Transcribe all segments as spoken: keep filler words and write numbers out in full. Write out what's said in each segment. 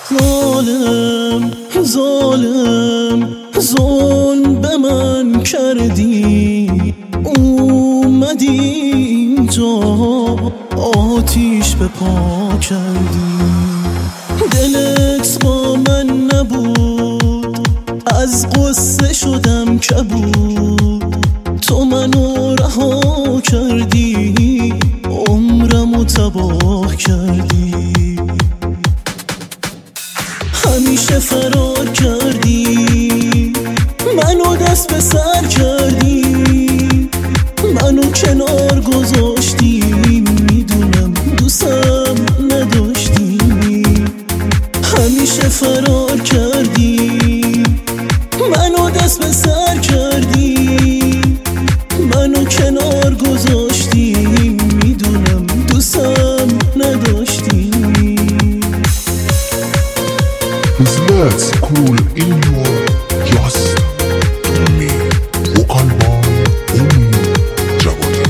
ظالم ظالم ظلم به من کردی، اومدی اینجا آتیش به پا کردی. دلت با من نبود، از قصه شدم کبود، تو منو رها کردی، عمرمو تباه کردی. همیشه فرار کردی، منو دست به سر کردی، منو کنار گذاشتی، میدونم دوستم نداشتی. همیشه فرار کردی، منو دست به سر کردی، منو کنار گذاشتی، میدونم دوستم نداشتی. Let's cool in your just me vocal by Umi Jawadi.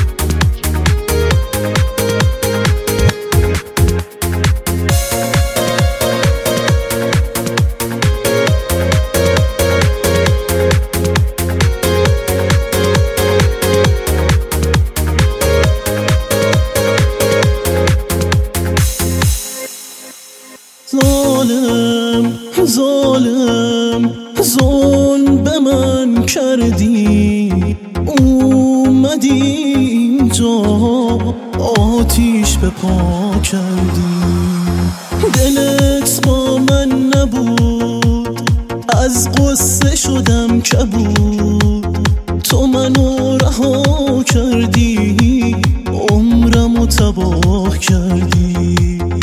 ظالم ظالم ظلم به من کردی، اومدی اینجا آتیش به پا کردی. دلت با من نبود، از قصه شدم کبود، تو منو رها کردی، عمرمو تباه کردی.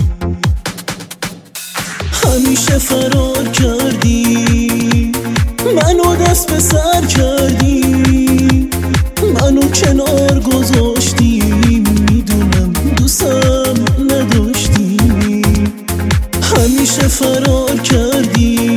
همیشه فرار کردی، منو دست به سر کردی، منو کنار گذاشتی، میدونم دوستم نداشتی. همیشه فرار کردی،